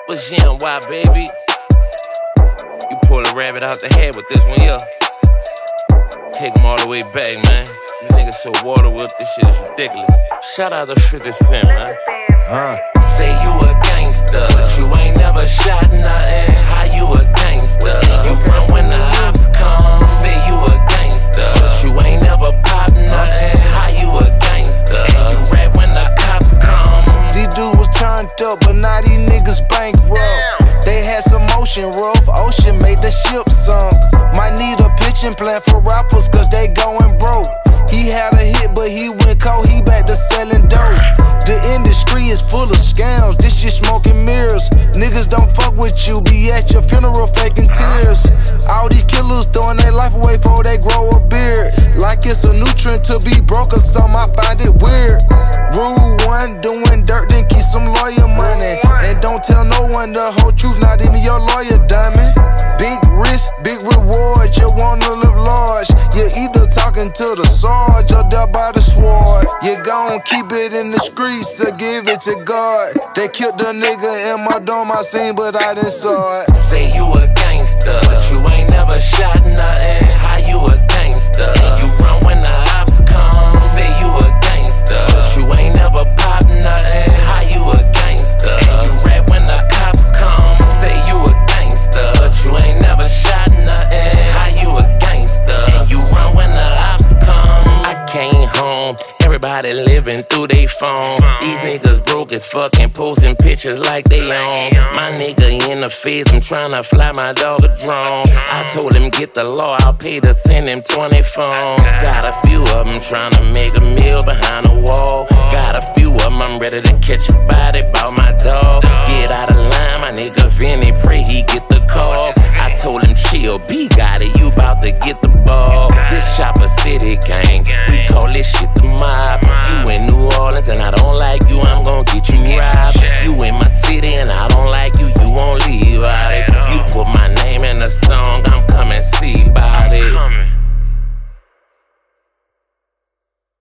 What's GNY, baby? You pull a rabbit out the head with this one, yeah. Take them all the way back, man. You niggas so water whip, this shit is ridiculous. Shout out to 50 Cent, man. Say you a gangster, but you ain't never shot nothing. How you a gangster? You run when the ops come. Say you a gangster, but you ain't never pop nothing. How you a gangster? And you rap when the cops come. These dudes was turned up, but now these niggas bankrupt. They had some motion, rough ocean made the ship sunk. Might need a pitching plan for rappers, cause they going broke. He had a hit, but he went cold, he back to selling dope. The industry is full of scams, this shit smoking mirrors. Niggas don't fuck with you, be at your funeral faking tears. All these killers throwing their life away before they grow a beard. Like it's a new trend to be broke or something, I find it weird. Rule 1, doing dirt, then keep some lawyer money. And don't tell no one the whole truth, not even your lawyer, dummy. Big risk, big reward, you wanna live large. You're either talking to the sword or dead by the sword. You gon' keep it in the streets or give it to God. They killed the nigga in my dome, I seen, but I didn't saw it. Say you a gangster, but you ain't never shot nothing. How you a gangster? And you run when the ops come. Say you a gangster, but you ain't never pop nothing. How you a gangster? And you rap when the cops come. Say you a gangster, but you ain't never shot nothing. How you a gangster? And you run when the ops come. I came home, everybody living through they phone. These niggas broke as fucking posting pictures like they own. My nigga in the face, I'm tryna fly my dog a drone. I told him get the law, I'll pay to send him 20 phones. Got a few of them tryna make a meal behind the wall. Got a few of them, I'm ready to catch a body about my dog. Get out of line, my nigga Vinny, pray he get the call. I told him chill, B got it, you bout to get the ball. This Chopper City gang, we call this shit the mob. You in New Orleans and